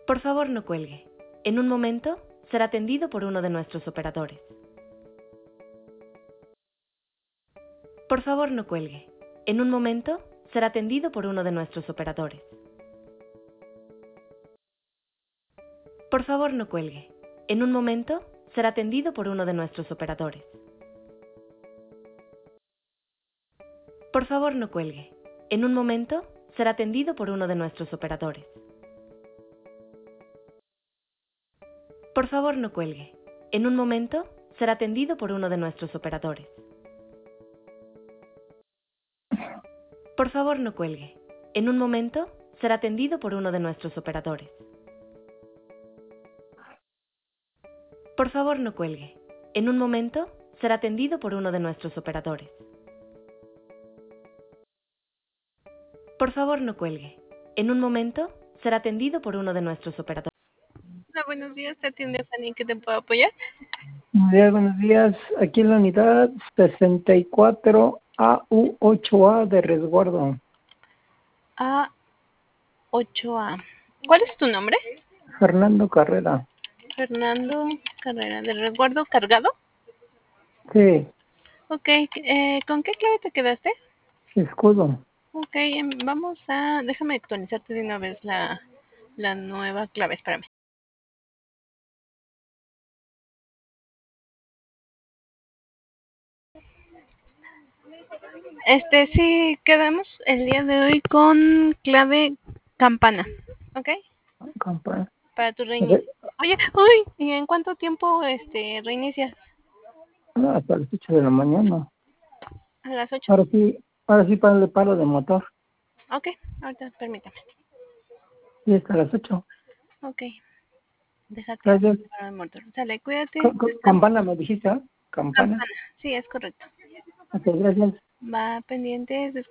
Por favor, no cuelgue. En un momento, será atendido por uno de nuestros operadores. Por favor, no cuelgue. En un momento, será atendido por uno de nuestros operadores. Por favor, no cuelgue. En un momento, será atendido por uno de nuestros operadores. Por favor, no cuelgue. En un momento, será atendido por uno de nuestros operadores. Por favor, no cuelgue. En un momento, será atendido por uno de nuestros operadores. Por favor, no cuelgue. En un momento, será atendido por uno de nuestros operadores. Por favor, no cuelgue. En un momento, será atendido por uno de nuestros operadores. Por favor, no cuelgue. En un momento, será atendido por uno de nuestros operadores. Hola, buenos días, te atiende Fanny, ¿qué te puedo apoyar? Buenos días. Aquí en la unidad 64AU8A de resguardo. A8A. ¿Cuál es tu nombre? Fernando Carrera. Fernando Carrera, ¿de resguardo cargado? Sí, Ok, ¿con qué clave te quedaste? escudo. Ok, vamos a... Déjame actualizarte de una vez la nueva clave, espérame. Sí, quedamos el día de hoy con clave campana, ¿ok? Campana. Para tu reinicio. Oye, uy, ¿y en cuánto tiempo reinicias? Hasta las 8 de la mañana. A las 8. Ahora sí para el paro de motor. Ok, ahorita permítame. Y hasta las 8. Ok, déjate Gracias. para el motor. Sale, cuídate. Campana me dijiste, ¿ah? Campana. Campana, sí, es correcto. Ok, gracias. Va pendiente.